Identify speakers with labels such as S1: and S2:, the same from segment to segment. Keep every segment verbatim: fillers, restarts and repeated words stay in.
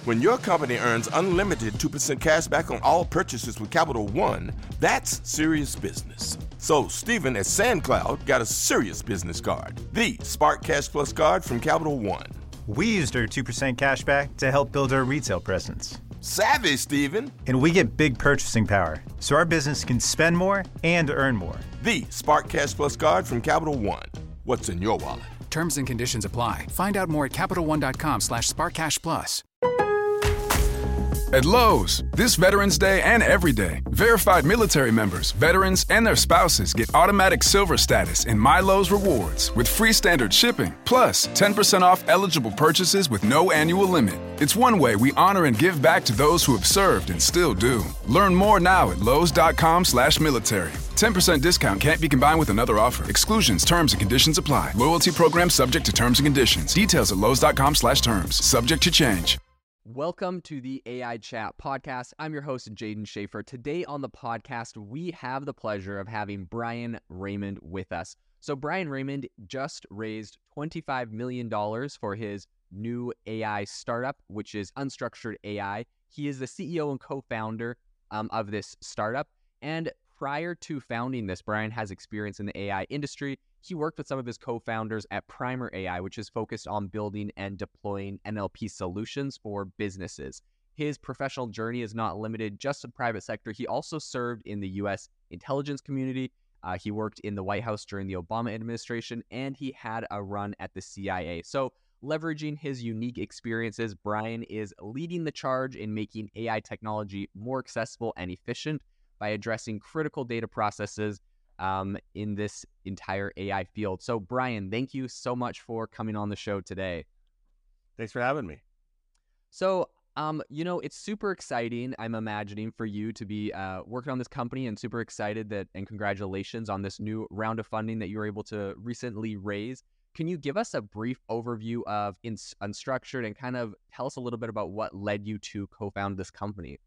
S1: When your company earns unlimited two percent cash back on all purchases with Capital One, that's serious business. So Stephen at SandCloud got a serious business card, the Spark Cash Plus card from Capital One.
S2: We used our two percent cash back to help build our retail presence.
S1: Savvy, Stephen.
S2: And we get big purchasing power, so our business can spend more and earn more.
S1: The Spark Cash Plus card from Capital One. What's in your wallet?
S3: Terms and conditions apply. Find out more at CapitalOne.com slash SparkCashPlus.
S4: At Lowe's, this Veterans Day and every day, verified military members, veterans, and their spouses get automatic silver status in My Lowe's Rewards with free standard shipping, plus ten percent off eligible purchases with no annual limit. It's one way we honor and give back to those who have served and still do. Learn more now at Lowe's.com slash military. ten percent discount can't be combined with another offer. Exclusions, terms, and conditions apply. Loyalty program subject to terms and conditions. Details at Lowe's.com slash terms. Subject to change.
S5: Welcome to the A I Chat podcast. I'm your host, Jaden Schaefer. Today on the podcast, we have the pleasure of having Brian Raymond with us. So Brian Raymond just raised twenty-five million dollars for his new A I startup, which is Unstructured A I. He is the C E O and co-founder um, of this startup. And prior to founding this, Brian has experience in the A I industry. He worked with some of his co-founders at Primer A I, which is focused on building and deploying N L P solutions for businesses. His professional journey is not limited just to the private sector. He also served in the U S intelligence community. Uh, he worked in the White House during the Obama administration, and he had a run at the C I A. So leveraging his unique experiences, Brian is leading the charge in making A I technology more accessible and efficient by addressing critical data processes um, in this entire A I field. So Brian, thank you so much for coming on the show today.
S6: Thanks for having me.
S5: So, um, you know, it's super exciting, I'm imagining, for you to be uh, working on this company, and super excited that, and congratulations on this new round of funding that you were able to recently raise. Can you give us a brief overview of ins- Unstructured and kind of tell us a little bit about what led you to co-found this company?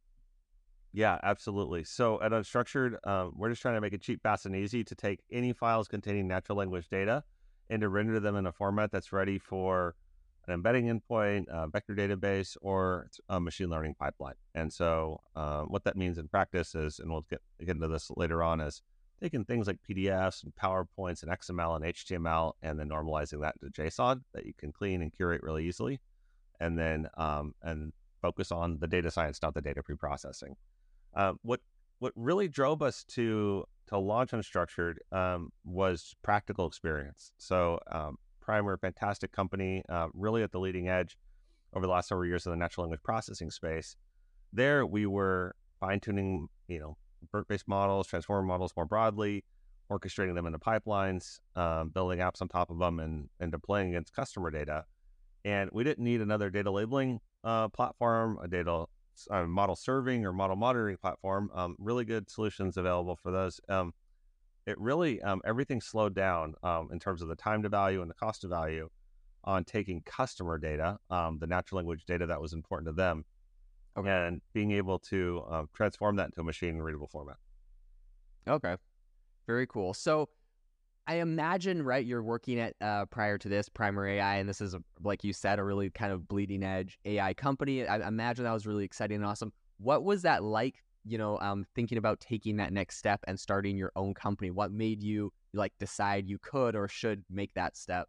S6: Yeah, absolutely. So at Unstructured, um, we're just trying to make it cheap, fast, and easy to take any files containing natural language data and to render them in a format that's ready for an embedding endpoint, a vector database, or a machine learning pipeline. And so uh, what that means in practice is, and we'll get, get into this later on, is taking things like P D Fs and PowerPoints and X M L and H T M L and then normalizing that into JSON that you can clean and curate really easily, and then um, and focus on the data science, not the data preprocessing. Uh, what what really drove us to to launch Unstructured um, was practical experience. So um, Primer, fantastic company, uh, really at the leading edge over the last several years in the natural language processing space. There we were fine-tuning, you know, BERT-based models, transformer models more broadly, orchestrating them into pipelines, um, building apps on top of them, and, and deploying against customer data. And we didn't need another data labeling uh, platform, a data Uh, model serving or model monitoring platform. Um, really good solutions available for those. Um, it really, um, everything slowed down um, in terms of the time to value and the cost to value on taking customer data, um, the natural language data that was important to them, okay, and being able to uh, transform that into a machine readable format.
S5: Okay, very cool. So I imagine, right, you're working at, uh, prior to this, Primer A I, and this is, a, like you said, a really kind of bleeding edge A I company. I imagine that was really exciting and awesome. What was that like, you know, um, thinking about taking that next step and starting your own company? What made you, like, decide you could or should make that step?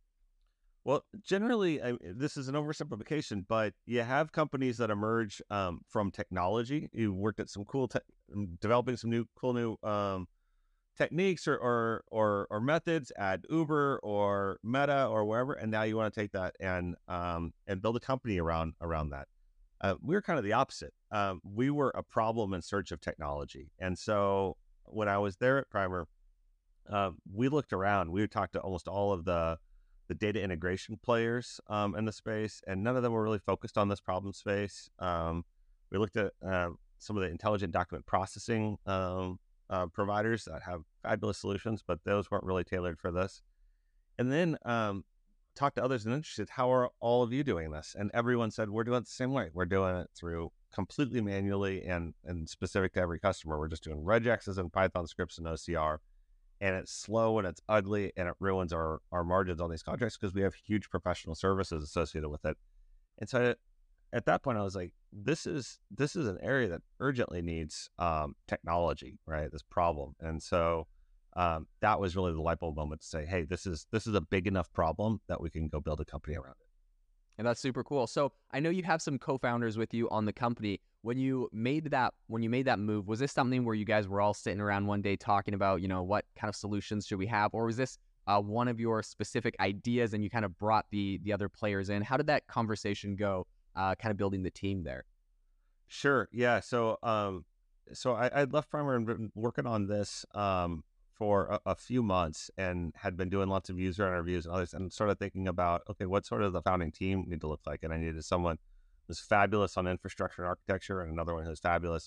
S6: Well, generally, I, this is an oversimplification, but you have companies that emerge um, from technology. You worked at some cool, te- developing some new, cool new um techniques or, or or or methods at Uber or Meta or wherever, and now you want to take that and um and build a company around around that. Uh, we were kind of the opposite. Um, we were a problem in search of technology, and so when I was there at Primer, uh, we looked around. We would talk to almost all of the the data integration players um, in the space, and none of them were really focused on this problem space. Um, we looked at uh, some of the intelligent document processing um, Uh, providers that have fabulous solutions, but those weren't really tailored for this. And then um, talked to others and interested, how are all of you doing this? And everyone said, we're doing it the same way. We're doing it through completely manually and, and specific to every customer. We're just doing regexes and Python scripts and O C R. And it's slow and it's ugly and it ruins our, our margins on these contracts because we have huge professional services associated with it. And so I, at that point, I was like, this is this is an area that urgently needs um, technology, right? This problem, and so um, that was really the light bulb moment to say, hey, this is this is a big enough problem that we can go build a company around it.
S5: And that's super cool. So I know you have some co-founders with you on the company. When you made that when you made that move, was this something where you guys were all sitting around one day talking about, you know, what kind of solutions should we have, or was this uh, one of your specific ideas and you kind of brought the the other players in? How did that conversation go? Uh, kind of building the team there.
S6: Sure. Yeah. So, um, so I, I left Primer and been working on this um, for a, a few months and had been doing lots of user interviews and others, and started thinking about, okay, what sort of the founding team need to look like? And I needed someone who's fabulous on infrastructure and architecture, and another one who's fabulous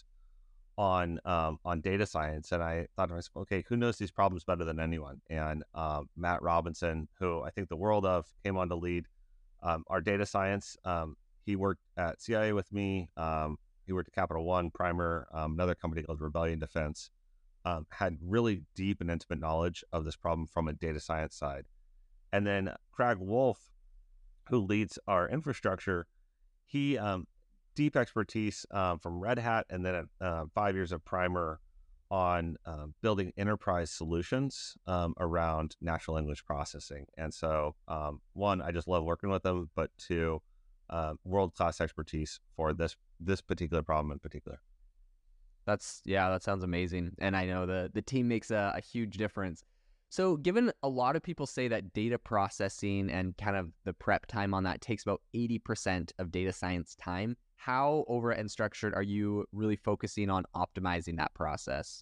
S6: on um, on data science. And I thought to myself, okay, who knows these problems better than anyone? And um, Matt Robinson, who I think the world of, came on to lead um, our data science. Um, He worked at C I A with me. Um, he worked at Capital One, Primer, um, another company called Rebellion Defense. Um, had really deep and intimate knowledge of this problem from a data science side. And then Craig Wolf, who leads our infrastructure, he um, deep expertise um, from Red Hat, and then uh, five years of Primer on uh, building enterprise solutions um, around natural language processing. And so, um, one, I just love working with them, but two, Uh, world-class expertise for this this particular problem in particular.
S5: That's yeah, that sounds amazing, and I know the the team makes a, a huge difference. So, given a lot of people say that data processing and kind of the prep time on that takes about eighty percent of data science time, how over at Unstructured are you really focusing on optimizing that process?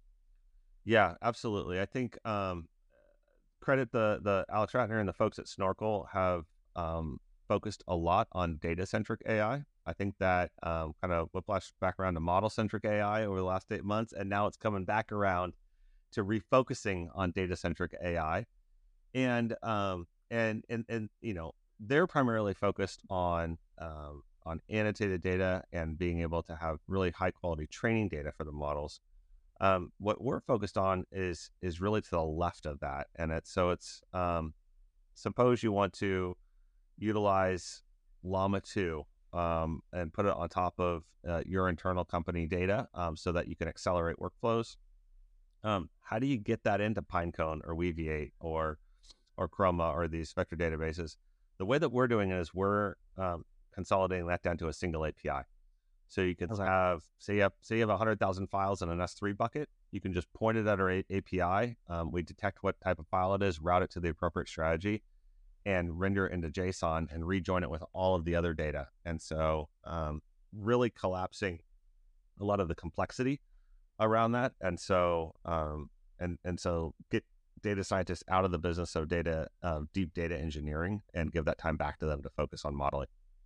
S6: Yeah, absolutely. I think um, credit the the Alex Ratner and the folks at Snorkel have um, focused a lot on data-centric A I. I think that um, kind of whiplash back around to model-centric A I over the last eight months, and now it's coming back around to refocusing on data-centric A I. And um, and and and you know, they're primarily focused on um, on annotated data and being able to have really high-quality training data for the models. Um, what we're focused on is is really to the left of that, and it's so it's um, suppose you want to utilize Llama two um, and put it on top of uh, your internal company data um, so that you can accelerate workflows. Um, how do you get that into Pinecone or Weaviate or or Chroma or these vector databases? The way that we're doing it is we're um, consolidating that down to a single A P I. So you can okay. have, say you have, say you have one hundred thousand files in an S three bucket. You can just point it at our A P I. Um, we detect what type of file it is, route it to the appropriate strategy, and render it into JSON and rejoin it with all of the other data. And so um, really collapsing a lot of the complexity around that. And so um, and and so get data scientists out of the business of data, uh, deep data engineering, and give that time back to them to focus on modeling.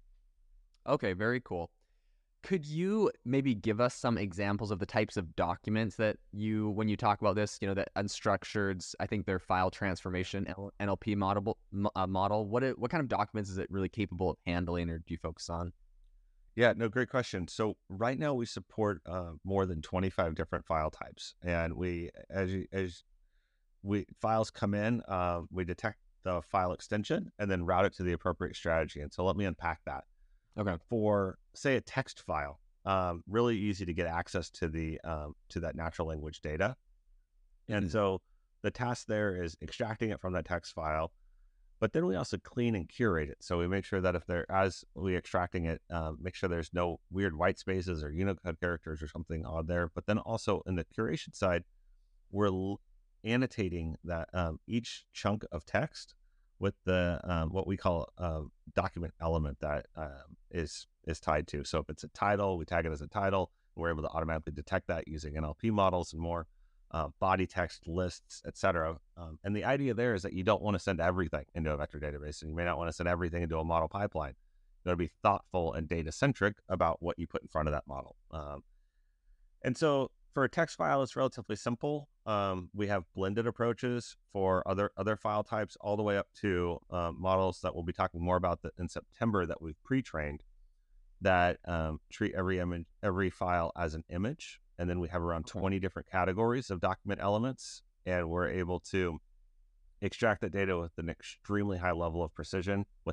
S5: Okay, very cool. Could you maybe give us some examples of the types of documents that you, when you talk about this, you know, that Unstructured's, I think their file transformation N L P model, uh, model, what it, what kind of documents is it really capable of handling, or do you focus on?
S6: Yeah, no, great question. So right now we support uh, more than twenty-five different file types, and we, as you, as we files come in, uh, we detect the file extension and then route it to the appropriate strategy. And so let me unpack that.
S5: Okay.
S6: For, say, a text file, um, really easy to get access to the um, to that natural language data. And mm-hmm. so the task there is extracting it from that text file, but then we also clean and curate it. So we make sure that if there, as we extracting it, um, make sure there's no weird white spaces or Unicode characters or something on there. But then also in the curation side, we're l- annotating that um, each chunk of text with the um, what we call a document element that um, is is tied to. So if it's a title, we tag it as a title. We're able to automatically detect that using N L P models and more, uh, body text, lists, et cetera. Um, and the idea there is that you don't want to send everything into a vector database, and you may not want to send everything into a model pipeline. You got to be thoughtful and data-centric about what you put in front of that model. Um, and so for a text file, it's relatively simple. Um, we have blended approaches for other other file types, all the way up to um, models that we'll be talking more about the, in September that we've pre-trained that um, treat every image, every file as an image. And then we have around
S5: okay.
S6: twenty different categories of document elements, and we're able to extract that data with an extremely high level of precision without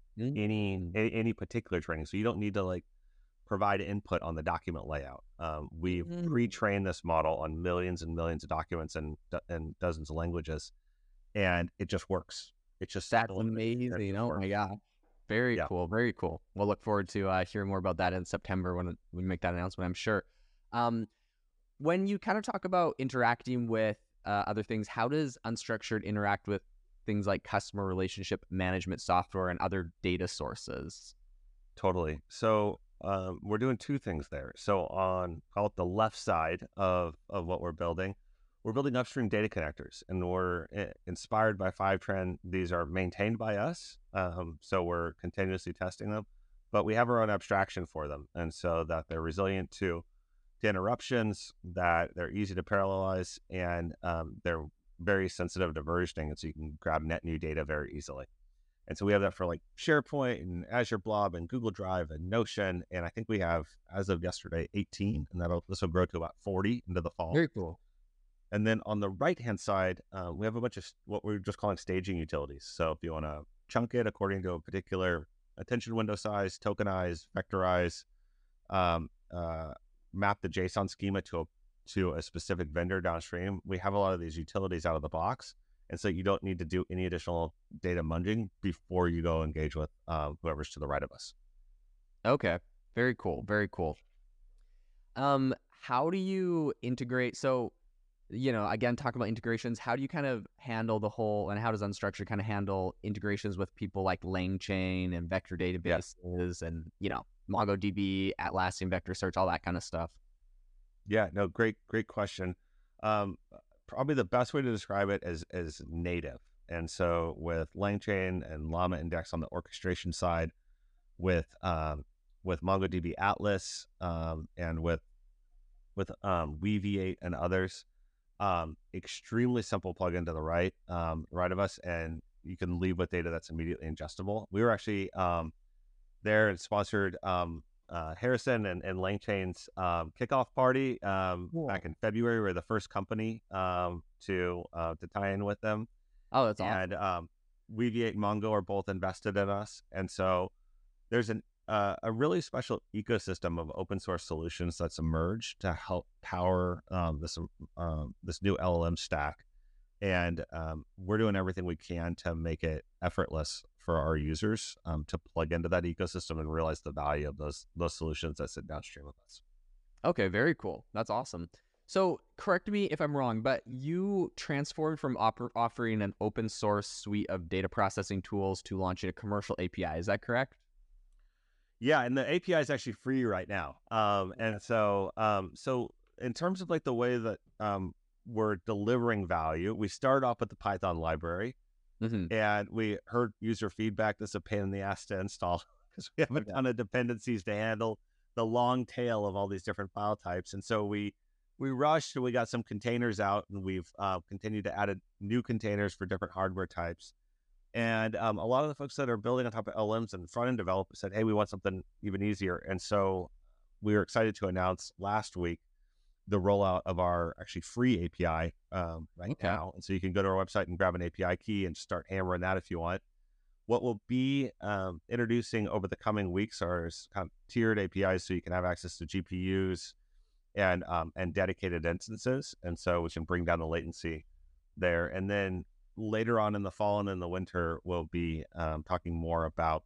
S6: any
S5: Mm.
S6: a- any particular training. So you don't need to like provide input on the document layout. Um, we've
S5: Mm.
S6: pre-trained this model on millions and millions of documents and and dozens of languages, and it just works. It's just
S5: That's
S6: simple and it
S5: amazing.
S6: just
S5: Oh
S6: works.
S5: my God. Very
S6: Yeah.
S5: cool. Very cool. We'll look forward to uh, hearing more about that in September when we make that announcement, I'm sure. Um, when you kind of talk about interacting with uh, other things, how does Unstructured interact with things like customer relationship management software and other data sources?
S6: Totally. So um, we're doing two things there. So on call it the left side of of what we're building, we're building upstream data connectors, and we're uh, inspired by Fivetran. These are maintained by us, um, so we're continuously testing them, but we have our own abstraction for them, and so that they're resilient to, to interruptions, that they're easy to parallelize, and um, they're very sensitive to versioning, and so you can grab net new data very easily. And so we have that for like SharePoint and Azure Blob and Google Drive and Notion. And I think we have, as of yesterday, eighteen, and that'll this will grow to about forty into the fall.
S5: Very cool.
S6: And then on the right-hand side, uh, we have a bunch of what we're just calling staging utilities. So if you want to chunk it according to a particular attention window size, tokenize, vectorize, um, uh, map the JSON schema to a, to a specific vendor downstream, we have a lot of these utilities out of the box. And so you don't need to do any additional data munging before you go engage with uh, whoever's to the right of us.
S5: Okay. Very cool. Very cool. Um, how do you integrate? So, you know, again, talk about integrations. How do you kind of handle the whole, and how does Unstructured kind of handle integrations with people like LangChain and vector databases and, you know, MongoDB, Atlassian Vector Search, all that kind of stuff?
S6: Yeah, no, great, great question. Um, probably the best way to describe it is, is native. And so with LangChain and Llama Index on the orchestration side, with um, with MongoDB Atlas um, and with with um, Weave V eight and others, um, extremely simple plugin to the right um, right of us, and you can leave with data that's immediately ingestible. We were actually um, there and sponsored um, uh, Harrison and, and LangChain's um, kickoff party um,
S5: Cool.
S6: back in February. We were the first company um, to uh, to tie in with them.
S5: Oh, that's awesome.
S6: And um, Weave V eight and Mongo are both invested in us, and so there's an uh, a really special ecosystem of open source solutions that's emerged to help power um, this um, this new L L M stack, and um, we're doing everything we can to make it effortless for our users um, to plug into that ecosystem and realize the value of those those solutions that sit downstream of us.
S5: Okay, very cool. That's awesome. So correct me if I'm wrong, but you transformed from oper- offering an open source suite of data processing tools to launching a commercial A P I. Is that correct?
S6: Yeah, and the A P I is actually free right now. Um, and so, um, so in terms of like the way that um, we're delivering value, we started off with the Python library,
S5: Mm-hmm.
S6: and we heard user feedback. This is a pain in the ass to install because we have a ton of dependencies to handle the long tail of all these different file types. And so we we rushed and we got some containers out, and we've uh, continued to add new containers for different hardware types. And um, a lot of the folks that are building on top of L Ms and front-end developers said, hey, we want something even easier. And so we were excited to announce last week the rollout of our actually free A P I um, right
S5: Okay.
S6: now. And so you can go to our website and grab an A P I key and start hammering that if you want. What we'll be um, introducing over the coming weeks are kind of tiered A P Is, so you can have access to G P Us and um, and dedicated instances. And so we can bring down the latency there. And then later on in the fall and in the winter, we'll be um, talking more about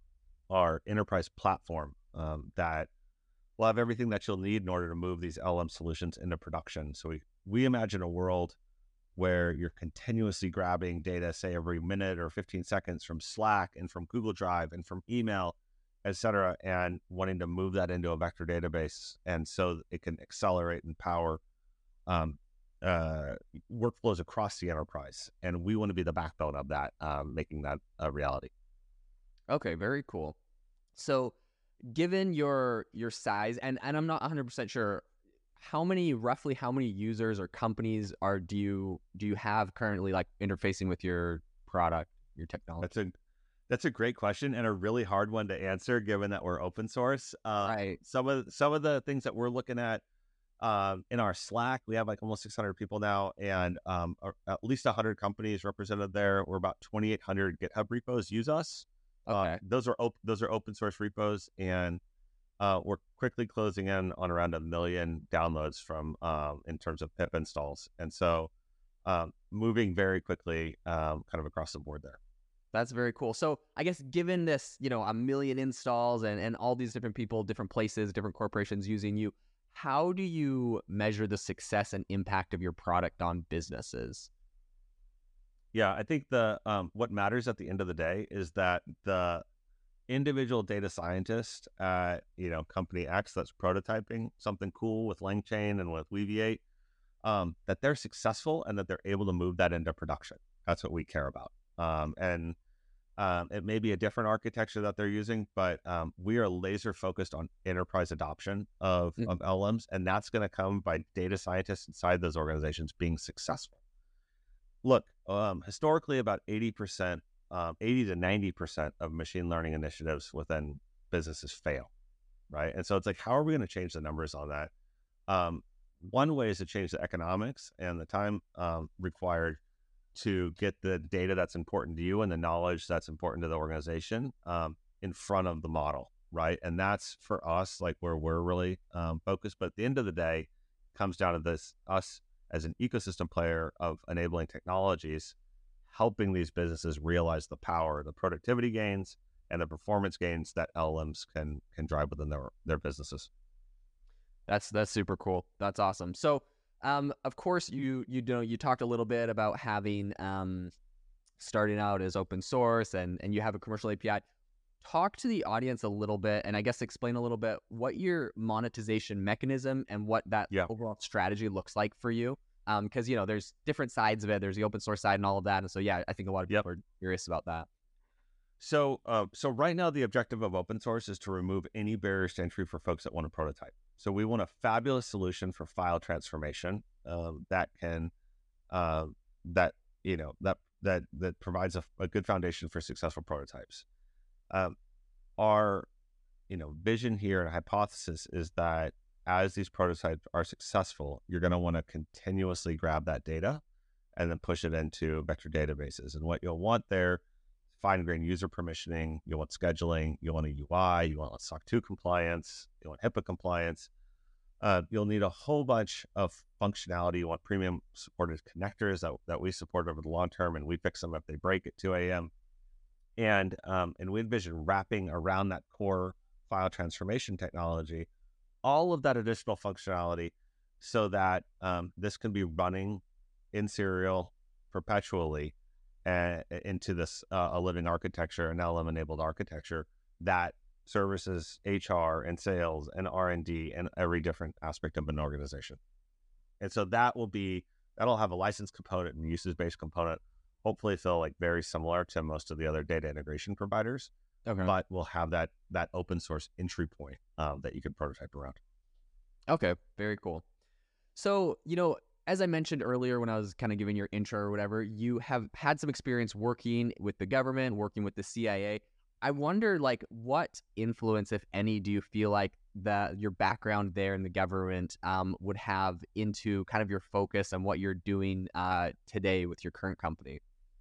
S6: our enterprise platform um, that will have everything that you'll need in order to move these L M solutions into production. So we, we imagine a world where you're continuously grabbing data, say every minute or fifteen seconds from Slack and from Google Drive and from email, et cetera, and wanting to move that into a vector database. And so it can accelerate and power um, uh, workflows across the enterprise. And we want to be the backbone of that, um, making that a reality.
S5: Okay, very cool. So given your your size, and, and I'm not one hundred percent sure, how many, roughly how many users or companies are do you do you have currently like interfacing with your product, your technology?
S6: That's a that's a great question and a really hard one to answer, given that we're open source. Uh,
S5: Right.
S6: Some of some of the things that we're looking at um, in our Slack, we have like almost six hundred people now, and um, at least one hundred companies represented there. We're about twenty-eight hundred GitHub repos use us.
S5: Okay.
S6: Uh, those are op- those are open source repos, and uh, we're quickly closing in on around a million downloads from um, in terms of pip installs, and so um, moving very quickly, um, kind of across the board there.
S5: That's very cool. So I guess given this, you know, a million installs and, and all these different people, different places, different corporations using you, how do you measure the success and impact of your product on businesses?
S6: Yeah, I think the um, what matters at the end of the day is that the individual data scientist at, you know, company X that's prototyping something cool with LangChain and with Weaviate, um, that they're successful and that they're able to move that into production. That's what we care about. Um, and um, it may be a different architecture that they're using, but um, we are laser focused on enterprise adoption of, mm. of L L Ms, and that's going to come by data scientists inside those organizations being successful. Look, um, historically, about eighty percent, um, eighty to ninety percent of machine learning initiatives within businesses fail, right? And so it's like, how are we going to change the numbers on that? Um, one way is to change the economics and the time um, required to get the data that's important to you and the knowledge that's important to the organization um, in front of the model, right? And that's for us, like where we're really um, focused. But at the end of the day, it comes down to this, us as an ecosystem player of enabling technologies, helping these businesses realize the power, the productivity gains, and the performance gains that L L Ms can can drive within their, their businesses.
S5: That's that's super cool. That's awesome. So Um, of course, you you know you talked a little bit about having um, starting out as open source, and and you have a commercial A P I. Talk to the audience a little bit, and I guess explain a little bit what your monetization mechanism and what that
S6: yeah.
S5: overall strategy looks like for you. Um, because you know there's different sides of it. There's the open source side and all of that, and so yeah, I think a lot of people yep. are curious about that.
S6: So, uh, so right now, the objective of open source is to remove any barriers to entry for folks that want to prototype. So we want a fabulous solution for file transformation um, that can, uh, that you know, that that that provides a, a good foundation for successful prototypes. Um, our, you know, vision here and hypothesis is that as these prototypes are successful, you're going to want to continuously grab that data and then push it into vector databases. And what you'll want there. Fine-grained user permissioning, you want scheduling, you want a U I, you want S O C two compliance, you want HIPAA compliance. Uh, you'll need a whole bunch of functionality. You want premium supported connectors that, that we support over the long term, and we fix them if they break at two a.m. And um, and we envision wrapping around that core file transformation technology all of that additional functionality so that um, this can be running in serial perpetually uh, into this uh, a living architecture, an L M enabled architecture that services H R and sales and R and D and every different aspect of an organization. And so that will be, that'll have a license component and usage-based component, hopefully feel like very similar to most of the other data integration providers, okay. but we'll have that that open source entry point um, that you can prototype around.
S5: Okay, very cool. So, you know, as I mentioned earlier when I was kind of giving your intro or whatever, you have had some experience working with the government, working with the C I A. I wonder, like, what influence, if any, do you feel like that your background there in the government um, would have into kind of your focus and what you're doing uh, today with your current company?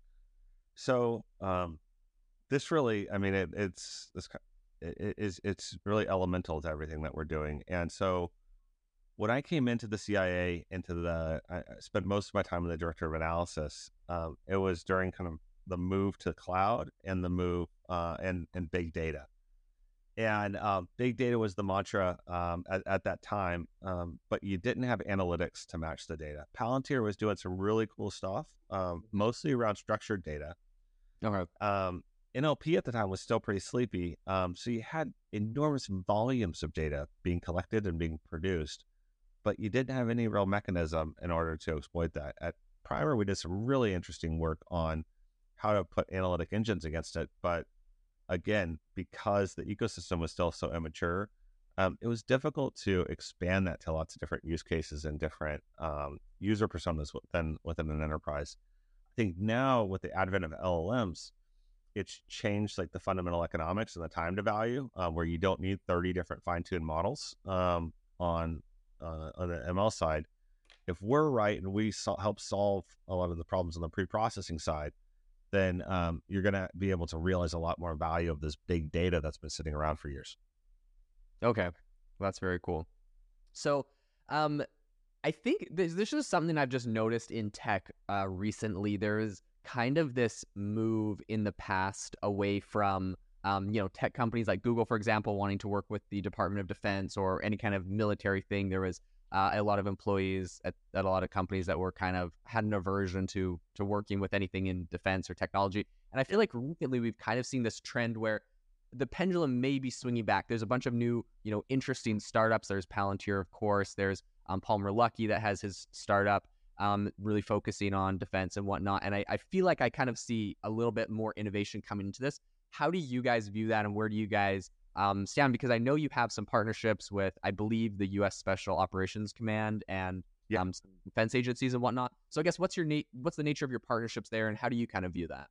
S6: So um, this really, I mean, it, it's this it is it's really elemental to everything that we're doing. And so when I came into the C I A, into the, I spent most of my time in the director of analysis. Um, it was during kind of the move to cloud and the move uh, and and big data. And uh, big data was the mantra um, at, at that time, um, but you didn't have analytics to match the data. Palantir was doing some really cool stuff, um, mostly around structured data.
S5: Okay.
S6: Um, N L P at the time was still pretty sleepy, um, so you had enormous volumes of data being collected and being produced, but you didn't have any real mechanism in order to exploit that. At Primer, we did some really interesting work on how to put analytic engines against it, but again, because the ecosystem was still so immature, um, it was difficult to expand that to lots of different use cases and different um, user personas within, within an enterprise. I think now with the advent of L L Ms, it's changed like the fundamental economics and the time to value, uh, where you don't need thirty different fine-tuned models um, on, uh, on the M L side. If we're right and we so- help solve a lot of the problems on the pre-processing side, then um, you're going to be able to realize a lot more value of this big data that's been sitting around for years.
S5: Okay, that's very cool. So, um, I think this, this is something I've just noticed in tech uh, recently. There is kind of this move in the past away from, um, you know, tech companies like Google, for example, wanting to work with the Department of Defense or any kind of military thing. There was uh, a lot of employees at, at a lot of companies that were kind of had an aversion to to working with anything in defense or technology. And I feel like recently we've kind of seen this trend where the pendulum may be swinging back. There's a bunch of new, you know, interesting startups. There's Palantir, of course. There's um, Palmer Luckey that has his startup um, really focusing on defense and whatnot. And I, I feel like I kind of see a little bit more innovation coming into this. How do you guys view that, and where do you guys um, stand? Because I know you have some partnerships with, I believe, the U S Special Operations Command and
S6: yeah.
S5: um, some defense agencies and whatnot. So I guess what's your na- what's the nature of your partnerships there, and how do you kind of view that?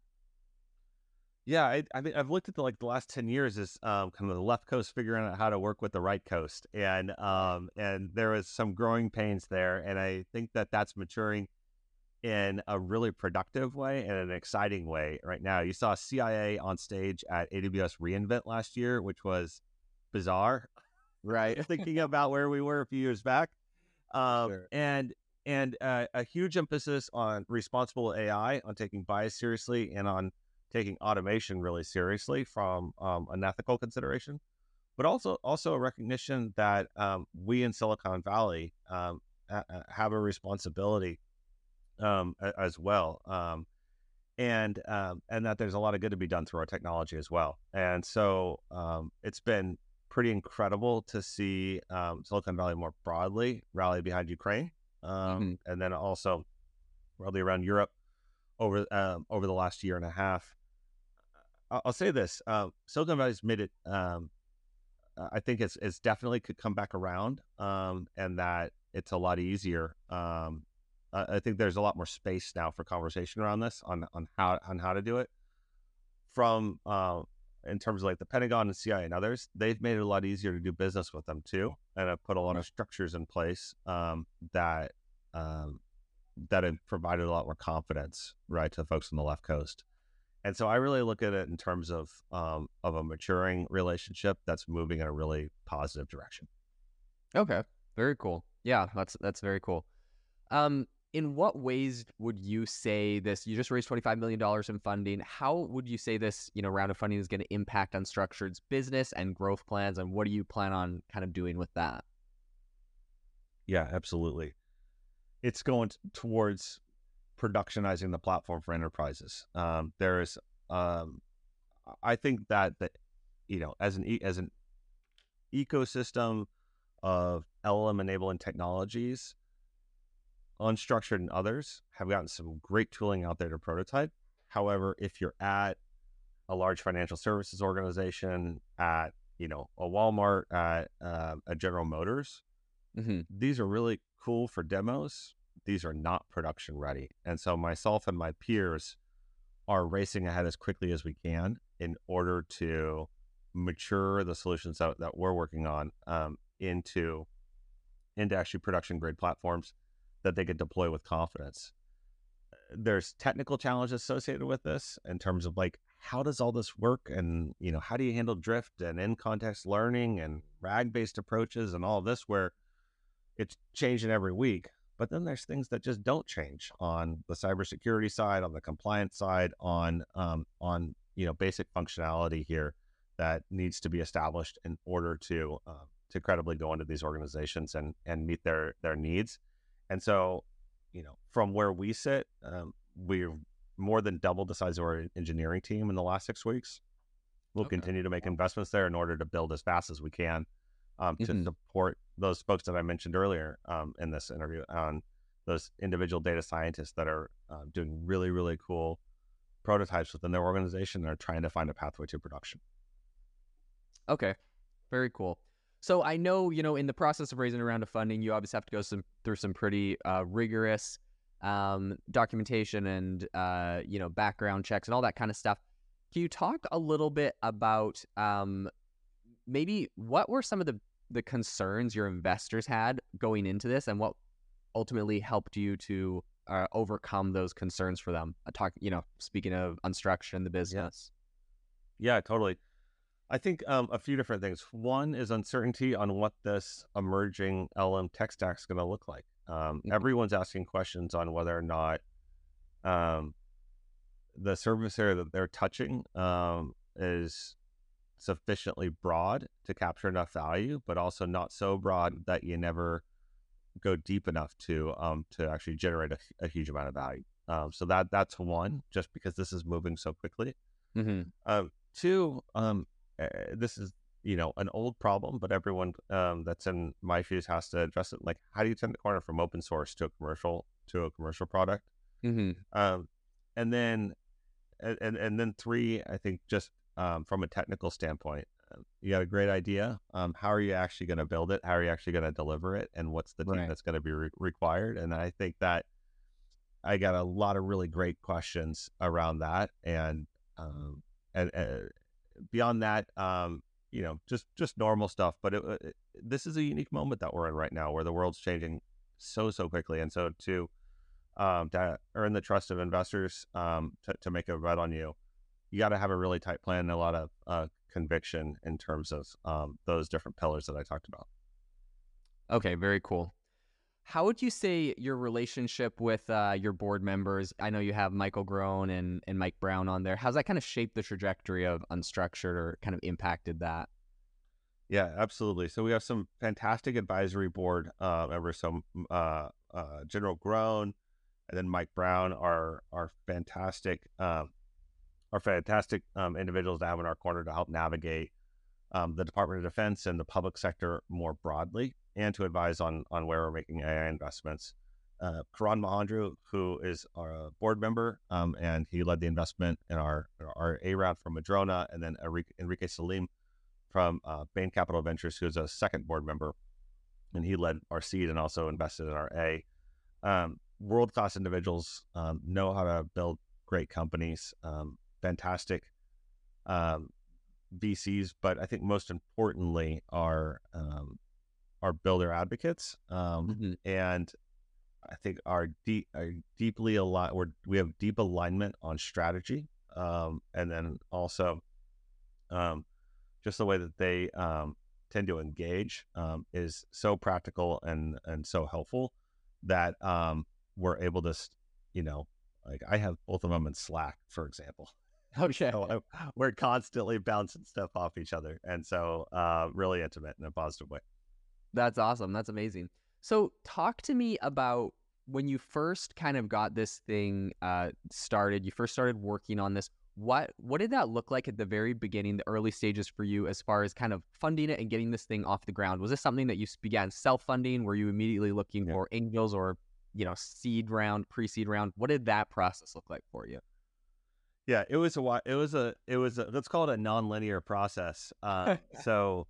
S6: Yeah, I, I think I've looked at the, like the last ten years as um, kind of the left coast figuring out how to work with the right coast, and um, and there is some growing pains there, and I think that that's maturing in a really productive way and an exciting way right now. You saw C I A on stage at A W S reInvent last year, which was bizarre,
S5: right?
S6: Thinking about where we were a few years back, um,
S5: Sure.
S6: and and uh, a huge emphasis on responsible A I, on taking bias seriously, and on taking automation really seriously from um, an ethical consideration, but also also a recognition that um, we in Silicon Valley um, ha- have a responsibility um, a- as well, um, and um, and that there's a lot of good to be done through our technology as well. And so um, it's been pretty incredible to see um, Silicon Valley more broadly rally behind Ukraine, um,
S5: Mhm.
S6: and then also broadly around Europe over um, over the last year and a half. I'll say this: um, Silicon Valley's made it. Um, I think it's it's definitely could come back around, um, and that it's a lot easier. Um, I I think there's a lot more space now for conversation around this on on how on how to do it. From uh, in terms of like the Pentagon and C I A and others, they've made it a lot easier to do business with them too, and have put a lot of structures in place um, that um, that have provided a lot more confidence, right, to the folks on the left coast. And so I really look at it in terms of um, of a maturing relationship that's moving in a really positive direction.
S5: Okay, very cool. Yeah, that's that's very cool. Um, in what ways would you say this? You just raised twenty-five million dollars in funding. How would you say this, you know, round of funding is going to impact Unstructured's business and growth plans, and what do you plan on kind of doing with that?
S6: Yeah, absolutely. It's going t- towards productionizing the platform for enterprises. Um, there's, um, I think that that you know, as an e- as an ecosystem of L L M enabling technologies, Unstructured and others have gotten some great tooling out there to prototype. However, if you're at a large financial services organization, at you know a Walmart, at uh, a General Motors,
S5: Mm-hmm.
S6: these are really cool for demos. These are not production ready. And so myself and my peers are racing ahead as quickly as we can in order to mature the solutions that, that we're working on um, into, into actually production grade platforms that they could deploy with confidence. There's technical challenges associated with this in terms of like, how does all this work? And, you know, how do you handle drift and in context learning and RAG based approaches and all of this where it's changing every week. But then there's things that just don't change on the cybersecurity side, on the compliance side, on um, on you know basic functionality here that needs to be established in order to um, to credibly go into these organizations and and meet their their needs. And so, you know, from where we sit, um, we've more than doubled the size of our engineering team in the last six weeks. We'll
S5: Okay.
S6: continue to make investments there in order to build as fast as we can. Um, to
S5: Mhm.
S6: support those folks that I mentioned earlier um, in this interview on those individual data scientists that are uh, doing really, really cool prototypes within their organization and are trying to find a pathway to production.
S5: Okay, very cool. So I know, you know, in the process of raising a round of funding, you obviously have to go some through some pretty uh, rigorous um, documentation and, uh, you know, background checks and all that kind of stuff. Can you talk a little bit about um, maybe what were some of the the concerns your investors had going into this, and what ultimately helped you to uh, overcome those concerns for them? I talk, you know, speaking of unstructured in the business.
S6: Yeah, yeah totally. I think um, a few different things. One is uncertainty on what this emerging L M tech stack is going to look like. Um, mm-hmm. Everyone's asking questions on whether or not um, the surface area that they're touching um, is sufficiently broad to capture enough value, but also not so broad that you never go deep enough to um, to actually generate a, a huge amount of value. Um, so that that's one, just because this is moving so quickly. Mm-hmm. Um, two, um, uh, this is you know an old problem, but everyone um, that's in my shoes has to address it. Like, how do you turn the corner from open source to a commercial to a commercial product? Mm-hmm. Um, and then and and then three, I think just um, from a technical standpoint, uh, you got a great idea. Um, how are you actually going to build it? How are you actually going to deliver it? And what's the team
S5: Right.
S6: that's going to be re- required? And I think that I got a lot of really great questions around that. And um, and uh, beyond that, um, you know, just just normal stuff. But it, it, this is a unique moment that we're in right now, where the world's changing so so quickly, and so to um, to earn the trust of investors, um, to, to make a bet on you, you got to have a really tight plan and a lot of uh, conviction in terms of um, those different pillars that I talked about.
S5: Okay, very cool. How would you say your relationship with uh, your board members? I know you have Michael Groen and, and Mike Brown on there. How's that kind of shaped the trajectory of Unstructured, or kind of impacted that?
S6: Yeah, absolutely. So we have some fantastic advisory board uh, members. So uh, uh, General Groen, and then Mike Brown are are fantastic. Um, are fantastic um, individuals to have in our corner to help navigate um, the Department of Defense and the public sector more broadly, and to advise on on where we're making A I investments. Uh, Karan Mahandru, who is our board member, um, and he led the investment in our our A round from Madrona, and then Enrique, Enrique Salim from uh, Bain Capital Ventures, who's a second board member, and he led our seed and also invested in our A. Um, world-class individuals, um, know how to build great companies, um, fantastic um, V Cs, but I think most importantly are um, are builder advocates, um, mm-hmm. and I think are deep, are deeply aligned. We're, we have deep alignment on strategy, um, and then also um, just the way that they um, tend to engage um, is so practical and and so helpful that um, we're able to, you know, like I have both of them in Slack, for example.
S5: Okay.
S6: So I, we're constantly bouncing stuff off each other, and so uh, really intimate in a positive way.
S5: That's awesome. That's amazing. So talk to me about when you first kind of got this thing uh, started, you first started working on this. What what did that look like at the very beginning, the early stages for you, as far as kind of funding it and getting this thing off the ground? Was this something that you began self-funding? Were you immediately looking yeah. for angels or, you know, seed round, pre-seed round? What did that process look like for you?
S6: Yeah, it was a it was a it was a, let's call it a non-linear process. Uh, so,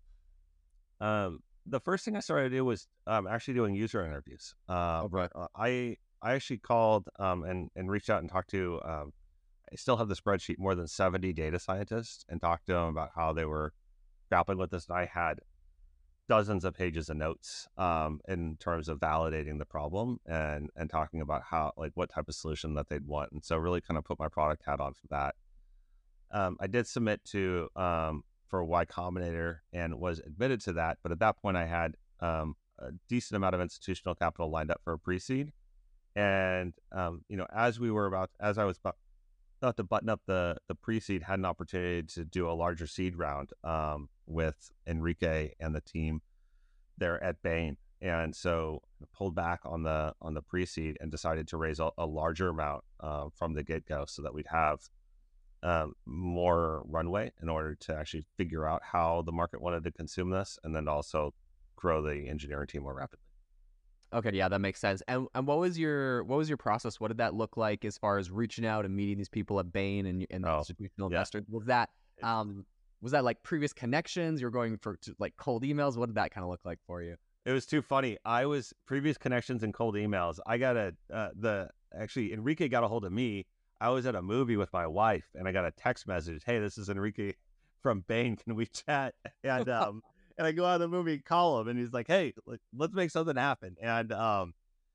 S6: um, the first thing I started to do was um, actually doing user interviews. Uh,
S5: oh, right.
S6: uh, I I actually called um, and and reached out and talked to. Um, I still have the spreadsheet, more than seventy data scientists, and talked to them about how they were grappling with this. And I had dozens of pages of notes um, in terms of validating the problem and and talking about how, like, what type of solution that they'd want. And so really kind of put my product hat on for that. Um, I did submit to um, for Y Combinator and was admitted to that. But at that point, I had um, a decent amount of institutional capital lined up for a pre-seed. And, um, you know, as we were about, as I was about, about to button up the, the pre-seed, had an opportunity to do a larger seed round um, with Enrique and the team there at Bain. And so pulled back on the on the pre-seed and decided to raise a, a larger amount uh, from the get-go so that we'd have um, more runway in order to actually figure out how the market wanted to consume this, and then also grow the engineering team more rapidly.
S5: Okay, yeah, that makes sense. And and what was your what was your process? What did that look like as far as reaching out and meeting these people at Bain and, and the
S6: oh,
S5: institutional
S6: yeah.
S5: investors? Was that um was that like previous connections? You're going for to, like cold emails? What did that kind of look like for you?
S6: It was too funny. I was previous connections and cold emails. I got a uh, the actually Enrique got a hold of me. I was at a movie with my wife, and I got a text message. Hey, this is Enrique from Bain. Can we chat? And um. And I go out of the movie, call him, and he's like, "Hey, let's make something happen." And um,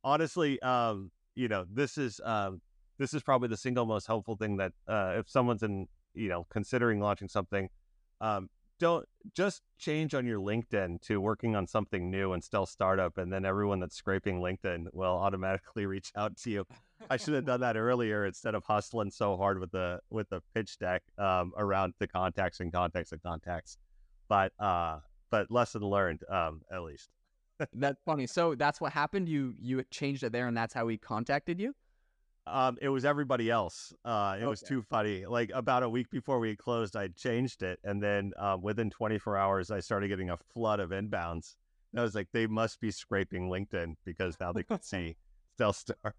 S6: honestly, um, you know, this is um, this is probably the single most helpful thing that uh, if someone's in, you know, considering launching something, um, don't just change on your LinkedIn to working on something new and still startup, and then everyone that's scraping LinkedIn will automatically reach out to you. I should have done that earlier instead of hustling so hard with the with the pitch deck um, around the contacts and contacts and contacts. But uh, but lesson learned, um, at least.
S5: That's funny. So that's what happened. You you changed it there, and that's how he contacted you.
S6: Um, it was everybody else. Uh, it
S5: Okay.
S6: was too funny. Like about a week before we closed, I changed it, and then um, within twenty-four hours, I started getting a flood of inbounds. And I was like, they must be scraping LinkedIn because now they can see Stellstar.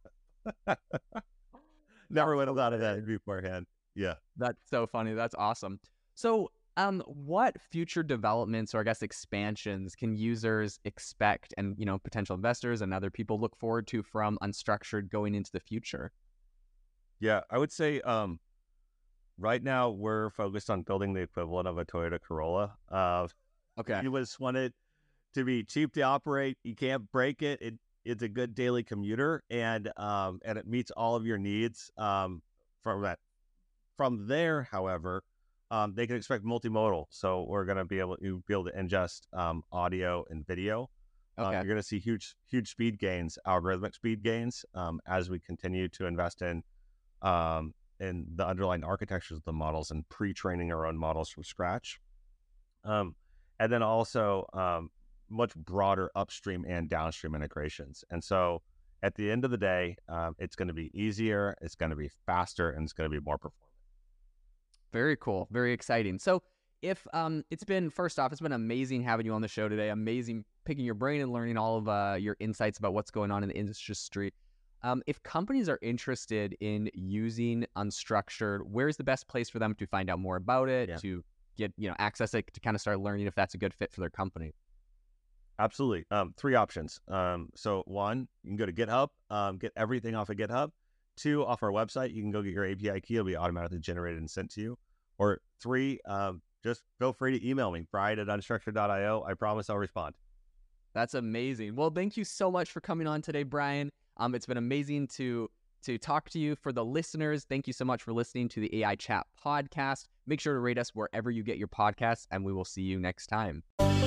S6: Never would have thought of that beforehand. Yeah.
S5: That's so funny. That's awesome. So, um, what future developments or I guess expansions can users expect, and you know, potential investors and other people look forward to from Unstructured going into the future?
S6: Yeah, I would say um, right now we're focused on building the equivalent of a Toyota Corolla. Uh,
S5: Okay.
S6: You just want it to be cheap to operate. You can't break it. It it's a good daily commuter, and um, and it meets all of your needs. Um, from that, from there, however, um, they can expect multimodal. So we're going to be able to be able to ingest um, audio and video. Um,
S5: Okay.
S6: you're going to see huge huge speed gains, algorithmic speed gains, um, as we continue to invest in um, in the underlying architectures of the models and pre-training our own models from scratch. Um, and then also um, much broader upstream and downstream integrations. And so at the end of the day, um, it's going to be easier, it's going to be faster, and it's going to be more performant.
S5: Very cool. Very exciting. So if um, it's been, first off, it's been amazing having you on the show today. Amazing picking your brain and learning all of uh, your insights about what's going on in the industry. Um, if companies are interested in using Unstructured, where's the best place for them to find out more about it,
S6: Yeah.
S5: to get, you know, access it, to kind of start learning if that's a good fit for their company?
S6: Absolutely. Um, three options. Um, so one, you can go to GitHub, um, get everything off of GitHub. Two, off our website, you can go get your A P I key. It'll be automatically generated and sent to you. Or three, um, just feel free to email me, Brian at unstructured dot io. I promise I'll respond.
S5: That's amazing. Well, thank you so much for coming on today, Brian. Um, it's been amazing to to talk to you. For the listeners, thank you so much for listening to the A I Chat podcast. Make sure to rate us wherever you get your podcasts, and we will see you next time.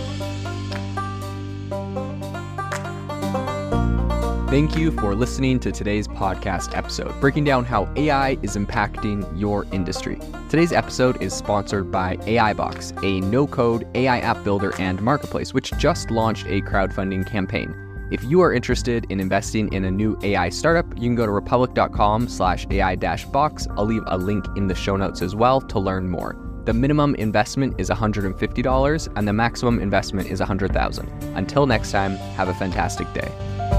S5: Thank you for listening to today's podcast episode, breaking down how A I is impacting your industry. Today's episode is sponsored by AIbox, a no-code A I app builder and marketplace, which just launched a crowdfunding campaign. If you are interested in investing in a new A I startup, you can go to republic.com slash AI dash box. I'll leave a link in the show notes as well to learn more. The minimum investment is one hundred fifty dollars and the maximum investment is one hundred thousand dollars. Until next time, have a fantastic day.